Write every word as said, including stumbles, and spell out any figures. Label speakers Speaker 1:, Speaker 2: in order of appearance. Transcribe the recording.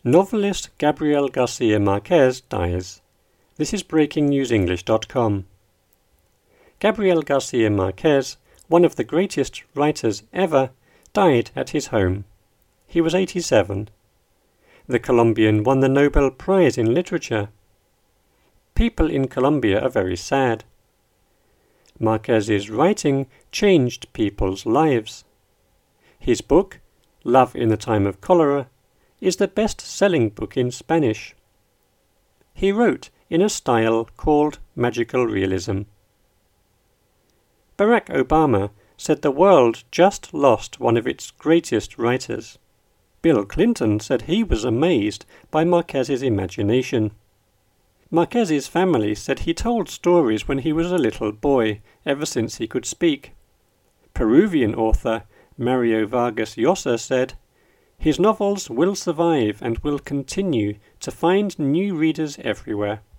Speaker 1: Novelist Gabriel Garcia Marquez dies. This is breaking news english dot com. Gabriel Garcia Marquez, one of the greatest writers ever, died at his home. He was eighty-seven. The Colombian won the Nobel Prize in Literature. People in Colombia are very sad. Marquez's writing changed people's lives. His book, Love in the Time of Cholera, is the best-selling book in Spanish. He wrote in a style called magical realism. Barack Obama said the world just lost one of its greatest writers. Bill Clinton said he was amazed by Marquez's imagination. Marquez's family said he told stories when he was a little boy, ever since he could speak. Peruvian author Mario Vargas Llosa said, "His novels will survive and will continue to find new readers everywhere."